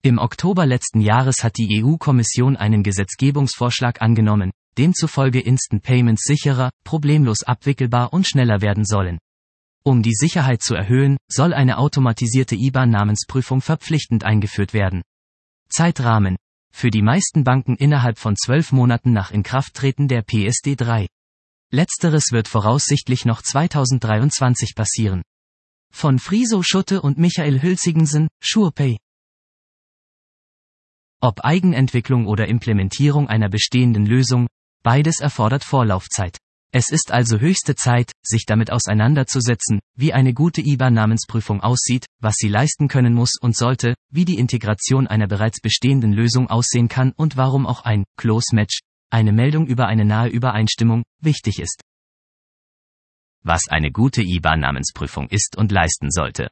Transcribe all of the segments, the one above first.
Im Oktober letzten Jahres hat die EU-Kommission einen Gesetzgebungsvorschlag angenommen, demzufolge Instant Payments sicherer, problemlos abwickelbar und schneller werden sollen. Um die Sicherheit zu erhöhen, soll eine automatisierte IBAN-Namensprüfung verpflichtend eingeführt werden. Zeitrahmen: für die meisten Banken innerhalb von 12 Monaten nach Inkrafttreten der PSD3. Letzteres wird voraussichtlich noch 2023 passieren. Von Friso Schutte und Michael Hülsigensen, SurePay. Ob Eigenentwicklung oder Implementierung einer bestehenden Lösung, beides erfordert Vorlaufzeit. Es ist also höchste Zeit, sich damit auseinanderzusetzen, wie eine gute IBAN-Namensprüfung aussieht, was sie leisten können muss und sollte, wie die Integration einer bereits bestehenden Lösung aussehen kann und warum auch ein Close Match, eine Meldung über eine nahe Übereinstimmung, wichtig ist. Was eine gute IBAN-Namensprüfung ist und leisten sollte.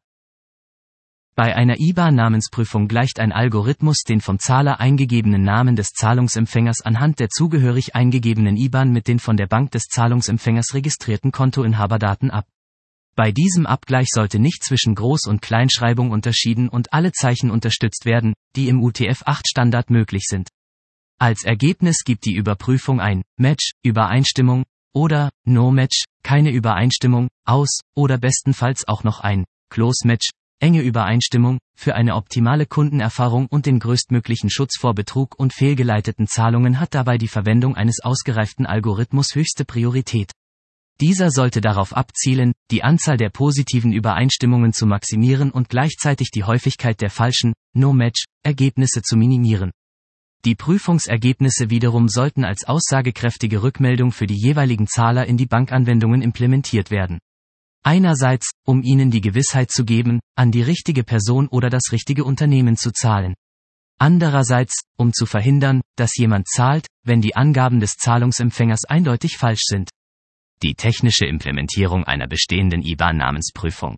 Bei einer IBAN-Namensprüfung gleicht ein Algorithmus den vom Zahler eingegebenen Namen des Zahlungsempfängers anhand der zugehörig eingegebenen IBAN mit den von der Bank des Zahlungsempfängers registrierten Kontoinhaberdaten ab. Bei diesem Abgleich sollte nicht zwischen Groß- und Kleinschreibung unterschieden und alle Zeichen unterstützt werden, die im UTF-8-Standard möglich sind. Als Ergebnis gibt die Überprüfung ein Match, Übereinstimmung, oder No Match, keine Übereinstimmung, aus, oder bestenfalls auch noch ein Close Match, enge Übereinstimmung, für eine optimale Kundenerfahrung und den größtmöglichen Schutz vor Betrug und fehlgeleiteten Zahlungen hat dabei die Verwendung eines ausgereiften Algorithmus höchste Priorität. Dieser sollte darauf abzielen, die Anzahl der positiven Übereinstimmungen zu maximieren und gleichzeitig die Häufigkeit der falschen No-Match-Ergebnisse zu minimieren. Die Prüfungsergebnisse wiederum sollten als aussagekräftige Rückmeldung für die jeweiligen Zahler in die Bankanwendungen implementiert werden. Einerseits, um ihnen die Gewissheit zu geben, an die richtige Person oder das richtige Unternehmen zu zahlen. Andererseits, um zu verhindern, dass jemand zahlt, wenn die Angaben des Zahlungsempfängers eindeutig falsch sind. Die technische Implementierung einer bestehenden IBAN-Namensprüfung.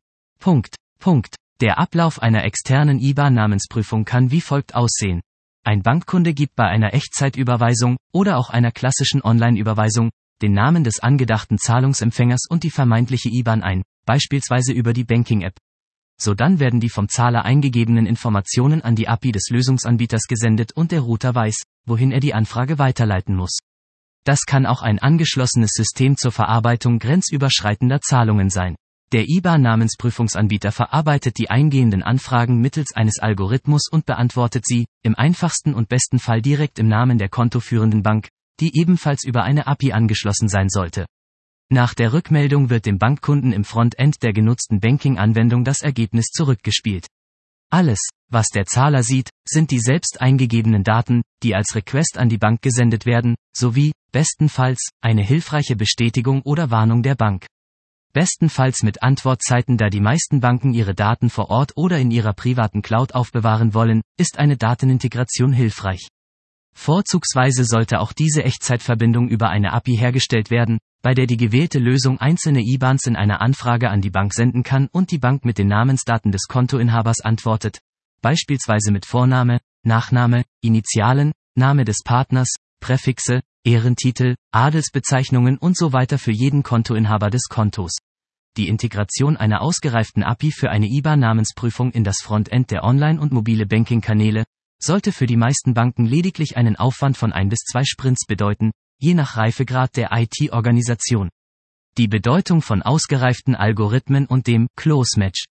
Der Ablauf einer externen IBAN-Namensprüfung kann wie folgt aussehen. Ein Bankkunde gibt bei einer Echtzeitüberweisung oder auch einer klassischen Online-Überweisung den Namen des angedachten Zahlungsempfängers und die vermeintliche IBAN ein, beispielsweise über die Banking-App. Sodann werden die vom Zahler eingegebenen Informationen an die API des Lösungsanbieters gesendet und der Router weiß, wohin er die Anfrage weiterleiten muss. Das kann auch ein angeschlossenes System zur Verarbeitung grenzüberschreitender Zahlungen sein. Der IBAN-Namensprüfungsanbieter verarbeitet die eingehenden Anfragen mittels eines Algorithmus und beantwortet sie, im einfachsten und besten Fall direkt im Namen der kontoführenden Bank, die ebenfalls über eine API angeschlossen sein sollte. Nach der Rückmeldung wird dem Bankkunden im Frontend der genutzten Banking-Anwendung das Ergebnis zurückgespielt. Alles, was der Zahler sieht, sind die selbst eingegebenen Daten, die als Request an die Bank gesendet werden, sowie, bestenfalls, eine hilfreiche Bestätigung oder Warnung der Bank. Bestenfalls mit Antwortzeiten, da die meisten Banken ihre Daten vor Ort oder in ihrer privaten Cloud aufbewahren wollen, ist eine Datenintegration hilfreich. Vorzugsweise sollte auch diese Echtzeitverbindung über eine API hergestellt werden, bei der die gewählte Lösung einzelne IBANs in einer Anfrage an die Bank senden kann und die Bank mit den Namensdaten des Kontoinhabers antwortet, beispielsweise mit Vorname, Nachname, Initialen, Name des Partners, Präfixe, Ehrentitel, Adelsbezeichnungen und so weiter für jeden Kontoinhaber des Kontos. Die Integration einer ausgereiften API für eine IBAN-Namensprüfung in das Frontend der Online- und mobile Banking-Kanäle sollte für die meisten Banken lediglich einen Aufwand von 1 bis 2 Sprints bedeuten, je nach Reifegrad der IT-Organisation. Die Bedeutung von ausgereiften Algorithmen und dem Close Match.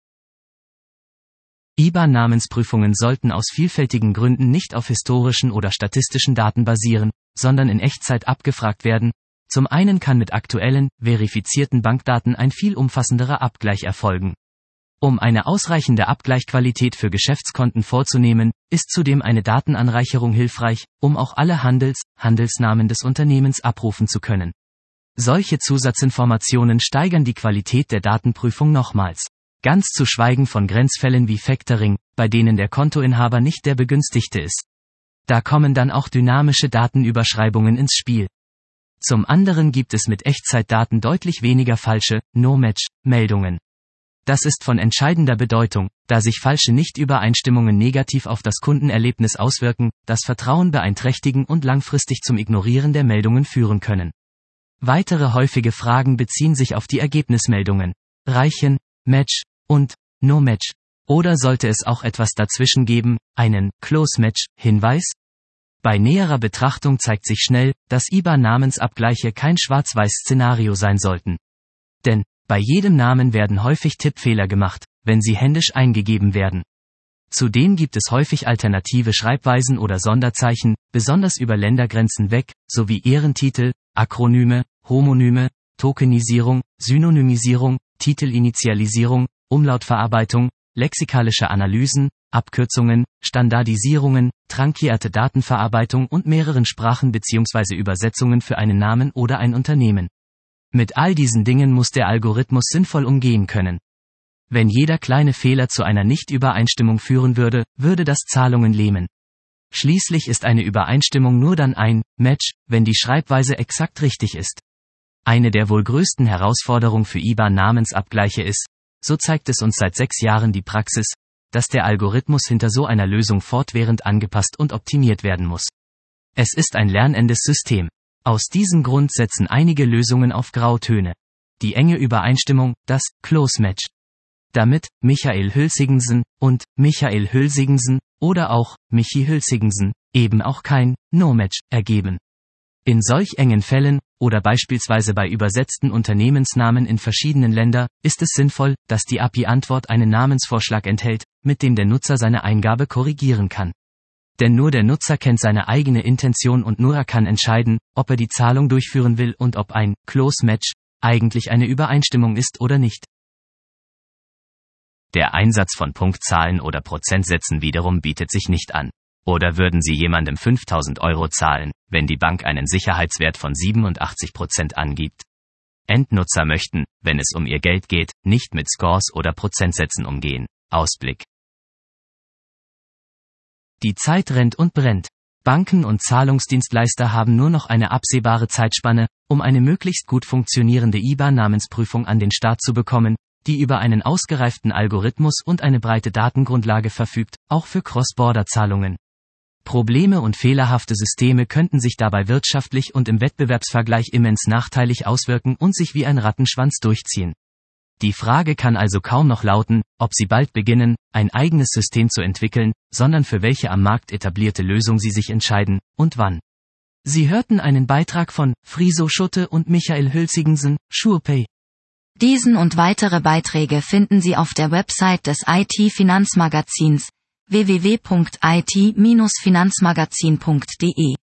IBAN-Namensprüfungen sollten aus vielfältigen Gründen nicht auf historischen oder statistischen Daten basieren, sondern in Echtzeit abgefragt werden. Zum einen kann mit aktuellen, verifizierten Bankdaten ein viel umfassenderer Abgleich erfolgen. Um eine ausreichende Abgleichqualität für Geschäftskonten vorzunehmen, ist zudem eine Datenanreicherung hilfreich, um auch alle Handelsnamen des Unternehmens abrufen zu können. Solche Zusatzinformationen steigern die Qualität der Datenprüfung nochmals. Ganz zu schweigen von Grenzfällen wie Factoring, bei denen der Kontoinhaber nicht der Begünstigte ist. Da kommen dann auch dynamische Datenüberschreibungen ins Spiel. Zum anderen gibt es mit Echtzeitdaten deutlich weniger falsche No-Match-Meldungen. Das ist von entscheidender Bedeutung, da sich falsche Nichtübereinstimmungen negativ auf das Kundenerlebnis auswirken, das Vertrauen beeinträchtigen und langfristig zum Ignorieren der Meldungen führen können. Weitere häufige Fragen beziehen sich auf die Ergebnismeldungen. Reichen Match und No Match Oder sollte es auch etwas dazwischen geben, einen Close-Match-Hinweis? Bei näherer Betrachtung zeigt sich schnell, dass IBAN-Namensabgleiche kein Schwarz-Weiß-Szenario sein sollten. Denn, bei jedem Namen werden häufig Tippfehler gemacht, wenn sie händisch eingegeben werden. Zudem gibt es häufig alternative Schreibweisen oder Sonderzeichen, besonders über Ländergrenzen weg, sowie Ehrentitel, Akronyme, Homonyme, Tokenisierung, Synonymisierung, Titelinitialisierung, Umlautverarbeitung, lexikalische Analysen, Abkürzungen, Standardisierungen, trankierte Datenverarbeitung und mehreren Sprachen bzw. Übersetzungen für einen Namen oder ein Unternehmen. Mit all diesen Dingen muss der Algorithmus sinnvoll umgehen können. Wenn jeder kleine Fehler zu einer Nichtübereinstimmung führen würde, würde das Zahlungen lähmen. Schließlich ist eine Übereinstimmung nur dann ein Match, wenn die Schreibweise exakt richtig ist. Eine der wohl größten Herausforderungen für IBAN-Namensabgleiche ist, so zeigt es uns seit 6 Jahren die Praxis, dass der Algorithmus hinter so einer Lösung fortwährend angepasst und optimiert werden muss. Es ist ein lernendes System. Aus diesem Grund setzen einige Lösungen auf Grautöne. Die enge Übereinstimmung, das Close Match. Damit Michael Hülsigensen und Michael Hülsigensen oder auch Michi Hülsigensen eben auch kein No-Match ergeben. In solch engen Fällen, oder beispielsweise bei übersetzten Unternehmensnamen in verschiedenen Ländern, ist es sinnvoll, dass die API-Antwort einen Namensvorschlag enthält, mit dem der Nutzer seine Eingabe korrigieren kann. Denn nur der Nutzer kennt seine eigene Intention und nur er kann entscheiden, ob er die Zahlung durchführen will und ob ein Close Match eigentlich eine Übereinstimmung ist oder nicht. Der Einsatz von Punktzahlen oder Prozentsätzen wiederum bietet sich nicht an. Oder würden Sie jemandem 5.000 € zahlen, wenn die Bank einen Sicherheitswert von 87% angibt? Endnutzer möchten, wenn es um ihr Geld geht, nicht mit Scores oder Prozentsätzen umgehen. Ausblick. Die Zeit rennt und brennt. Banken und Zahlungsdienstleister haben nur noch eine absehbare Zeitspanne, um eine möglichst gut funktionierende IBAN-Namensprüfung an den Start zu bekommen, die über einen ausgereiften Algorithmus und eine breite Datengrundlage verfügt, auch für Cross-Border-Zahlungen. Probleme und fehlerhafte Systeme könnten sich dabei wirtschaftlich und im Wettbewerbsvergleich immens nachteilig auswirken und sich wie ein Rattenschwanz durchziehen. Die Frage kann also kaum noch lauten, ob Sie bald beginnen, ein eigenes System zu entwickeln, sondern für welche am Markt etablierte Lösung Sie sich entscheiden, und wann. Sie hörten einen Beitrag von Friso Schutte und Michael Hülsigensen, SurePay. Diesen und weitere Beiträge finden Sie auf der Website des IT-Finanzmagazins www.it-finanzmagazin.de.